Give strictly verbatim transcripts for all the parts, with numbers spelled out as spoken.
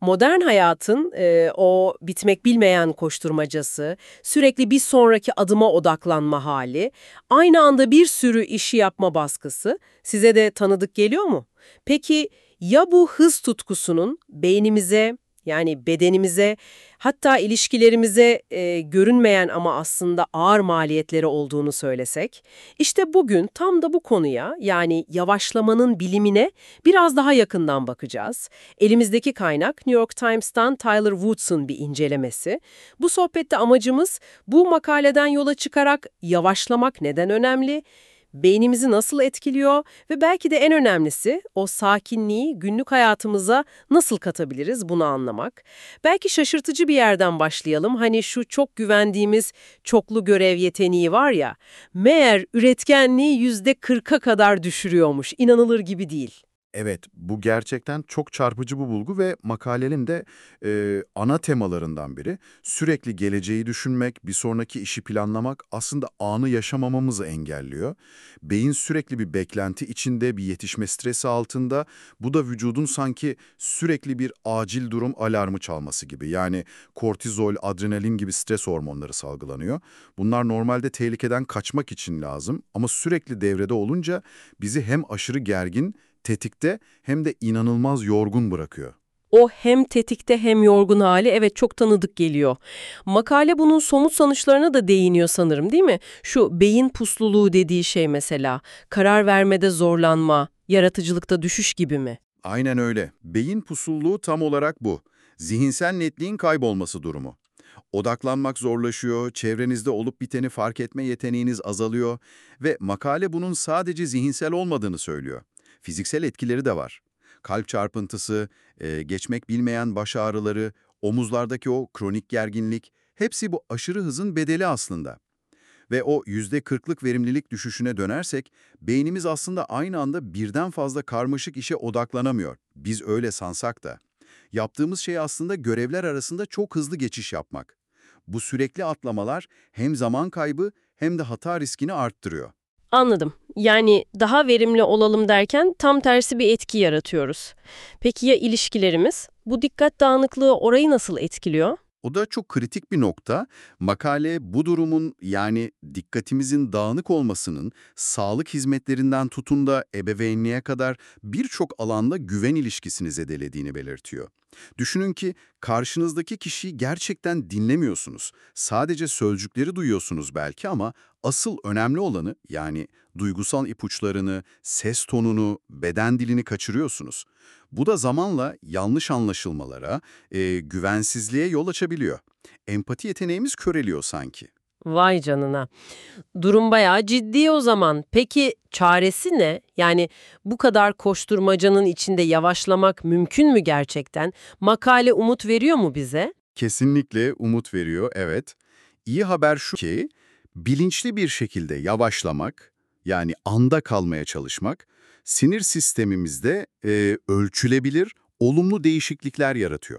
Modern hayatın e, o bitmek bilmeyen koşturmacası, sürekli bir sonraki adıma odaklanma hali, aynı anda bir sürü işi yapma baskısı size de tanıdık geliyor mu? Peki ya bu hız tutkusunun beynimize, yani bedenimize, hatta ilişkilerimize e, görünmeyen ama aslında ağır maliyetleri olduğunu söylesek? İşte bugün tam da bu konuya, yani yavaşlamanın bilimine biraz daha yakından bakacağız. Elimizdeki kaynak New York Times'tan Tyler Woods'un bir incelemesi. Bu sohbette amacımız bu makaleden yola çıkarak yavaşlamak neden önemli, beynimizi nasıl etkiliyor ve belki de en önemlisi o sakinliği günlük hayatımıza nasıl katabiliriz bunu anlamak. Belki şaşırtıcı bir yerden başlayalım. Hani şu çok güvendiğimiz çoklu görev yeteneği var ya, meğer üretkenliği yüzde kırka kadar düşürüyormuş. İnanılır gibi değil. Evet, bu gerçekten çok çarpıcı bu bulgu ve makalenin de e, ana temalarından biri. Sürekli geleceği düşünmek, bir sonraki işi planlamak aslında anı yaşamamamızı engelliyor. Beyin sürekli bir beklenti içinde, bir yetişme stresi altında. Bu da vücudun sanki sürekli bir acil durum alarmı çalması gibi. Yani kortizol, adrenalin gibi stres hormonları salgılanıyor. Bunlar normalde tehlikeden kaçmak için lazım ama sürekli devrede olunca bizi hem aşırı gergin, tetikte hem de inanılmaz yorgun bırakıyor. O hem tetikte hem yorgun hali evet çok tanıdık geliyor. Makale bunun somut sonuçlarına da değiniyor sanırım, değil mi? Şu beyin pusluluğu dediği şey mesela, karar vermede zorlanma, yaratıcılıkta düşüş gibi mi? Aynen öyle. Beyin pusulluğu tam olarak bu. Zihinsel netliğin kaybolması durumu. Odaklanmak zorlaşıyor, çevrenizde olup biteni fark etme yeteneğiniz azalıyor ve makale bunun sadece zihinsel olmadığını söylüyor. Fiziksel etkileri de var. Kalp çarpıntısı, e, geçmek bilmeyen baş ağrıları, omuzlardaki o kronik gerginlik, hepsi bu aşırı hızın bedeli aslında. Ve o yüzde kırklık verimlilik düşüşüne dönersek, beynimiz aslında aynı anda birden fazla karmaşık işe odaklanamıyor. Biz öyle sansak da. Yaptığımız şey aslında görevler arasında çok hızlı geçiş yapmak. Bu sürekli atlamalar hem zaman kaybı hem de hata riskini arttırıyor. Anladım. Yani daha verimli olalım derken tam tersi bir etki yaratıyoruz. Peki ya ilişkilerimiz? Bu dikkat dağınıklığı orayı nasıl etkiliyor? O da çok kritik bir nokta. Makale bu durumun yani dikkatimizin dağınık olmasının sağlık hizmetlerinden tutun da ebeveynliğe kadar birçok alanda güven ilişkisini zedelediğini belirtiyor. Düşünün ki karşınızdaki kişiyi gerçekten dinlemiyorsunuz. Sadece sözcükleri duyuyorsunuz belki ama asıl önemli olanı yani duygusal ipuçlarını, ses tonunu, beden dilini kaçırıyorsunuz. Bu da zamanla yanlış anlaşılmalara, e, güvensizliğe yol açabiliyor. Empati yeteneğimiz köreliyor sanki. Vay canına. Durum bayağı ciddi o zaman. Peki çaresi ne? Yani bu kadar koşturmacanın içinde yavaşlamak mümkün mü gerçekten? Makale umut veriyor mu bize? Kesinlikle umut veriyor, evet. İyi haber şu ki, bilinçli bir şekilde yavaşlamak, yani anda kalmaya çalışmak, sinir sistemimizde e, ölçülebilir, olumlu değişiklikler yaratıyor.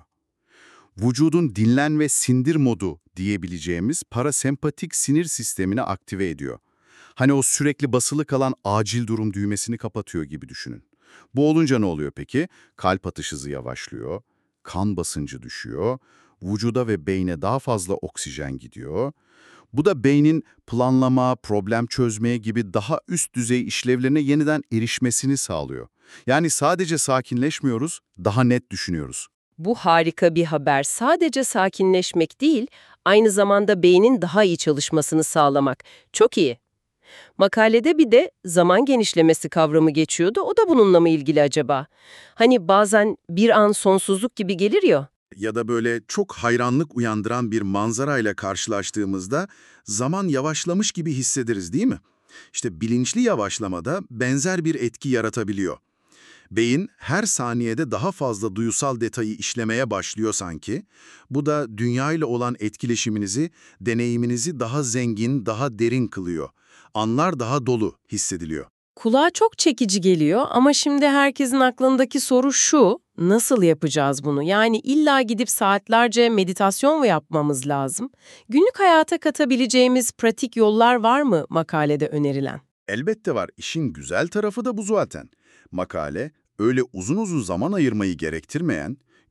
Vücudun dinlen ve sindir modu diyebileceğimiz parasempatik sinir sistemini aktive ediyor. Hani o sürekli basılı kalan acil durum düğmesini kapatıyor gibi düşünün. Bu olunca ne oluyor peki? Kalp atış hızı yavaşlıyor, kan basıncı düşüyor, vücuda ve beyne daha fazla oksijen gidiyor. Bu da beynin planlama, problem çözmeye gibi daha üst düzey işlevlerine yeniden erişmesini sağlıyor. Yani sadece sakinleşmiyoruz, daha net düşünüyoruz. Bu harika bir haber. Sadece sakinleşmek değil, aynı zamanda beynin daha iyi çalışmasını sağlamak. Çok iyi. Makalede bir de zaman genişlemesi kavramı geçiyordu. O da bununla mı ilgili acaba? Hani bazen bir an sonsuzluk gibi gelir ya. Ya da böyle çok hayranlık uyandıran bir manzarayla karşılaştığımızda zaman yavaşlamış gibi hissederiz, değil mi? İşte bilinçli yavaşlamada benzer bir etki yaratabiliyor. Beyin her saniyede daha fazla duyusal detayı işlemeye başlıyor sanki. Bu da dünya ile olan etkileşiminizi, deneyiminizi daha zengin, daha derin kılıyor. Anlar daha dolu hissediliyor. Kulağa çok çekici geliyor ama şimdi herkesin aklındaki soru şu: nasıl yapacağız bunu? Yani illa gidip saatlerce meditasyon mu yapmamız lazım? Günlük hayata katabileceğimiz pratik yollar var mı makalede önerilen? Elbette var. İşin güzel tarafı da bu zaten. Makale, öyle uzun uzun zaman ayırmayı gerektirmeyen,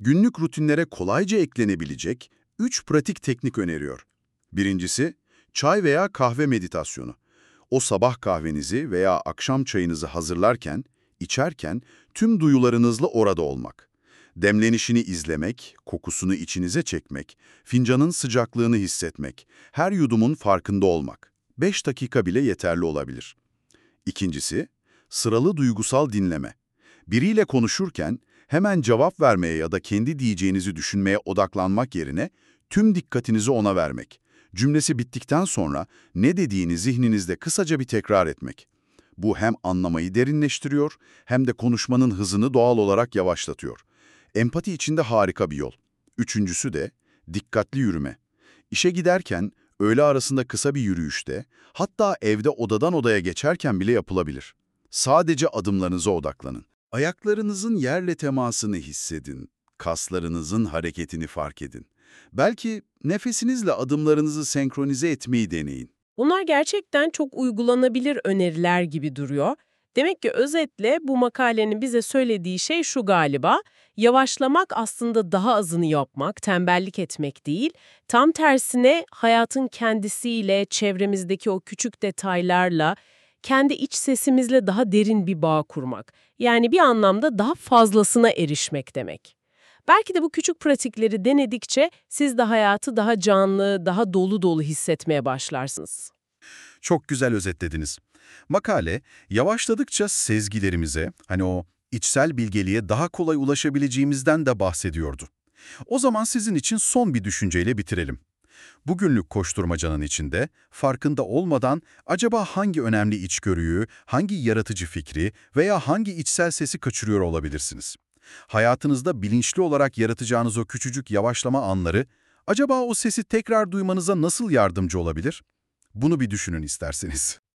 Günlük rutinlere kolayca eklenebilecek üç pratik teknik öneriyor. Birincisi, çay veya kahve meditasyonu. O sabah kahvenizi veya akşam çayınızı hazırlarken, içerken tüm duyularınızla orada olmak. Demlenişini izlemek, kokusunu içinize çekmek, fincanın sıcaklığını hissetmek, her yudumun farkında olmak. beş dakika bile yeterli olabilir. İkincisi, sıralı duygusal dinleme. Biriyle konuşurken hemen cevap vermeye ya da kendi diyeceğinizi düşünmeye odaklanmak yerine tüm dikkatinizi ona vermek. Cümlesi bittikten sonra ne dediğini zihninizde kısaca bir tekrar etmek. Bu hem anlamayı derinleştiriyor hem de konuşmanın hızını doğal olarak yavaşlatıyor. Empati için de harika bir yol. Üçüncüsü de dikkatli yürüme. İşe giderken, öğle arasında kısa bir yürüyüşte, hatta evde odadan odaya geçerken bile yapılabilir. Sadece adımlarınıza odaklanın. Ayaklarınızın yerle temasını hissedin, kaslarınızın hareketini fark edin. Belki nefesinizle adımlarınızı senkronize etmeyi deneyin. Bunlar gerçekten çok uygulanabilir öneriler gibi duruyor. Demek ki özetle bu makalenin bize söylediği şey şu galiba: yavaşlamak aslında daha azını yapmak, tembellik etmek değil, tam tersine hayatın kendisiyle, çevremizdeki o küçük detaylarla, kendi iç sesimizle daha derin bir bağ kurmak. Yani bir anlamda daha fazlasına erişmek demek. Belki de bu küçük pratikleri denedikçe siz de hayatı daha canlı, daha dolu dolu hissetmeye başlarsınız. Çok güzel özetlediniz. Makale, yavaşladıkça sezgilerimize, hani o içsel bilgeliğe daha kolay ulaşabileceğimizden de bahsediyordu. O zaman sizin için son bir düşünceyle bitirelim. Bugünlük koşturmacanın içinde, farkında olmadan acaba hangi önemli içgörüyü, hangi yaratıcı fikri veya hangi içsel sesi kaçırıyor olabilirsiniz? Hayatınızda bilinçli olarak yaratacağınız o küçücük yavaşlama anları, acaba o sesi tekrar duymanıza nasıl yardımcı olabilir? Bunu bir düşünün isterseniz.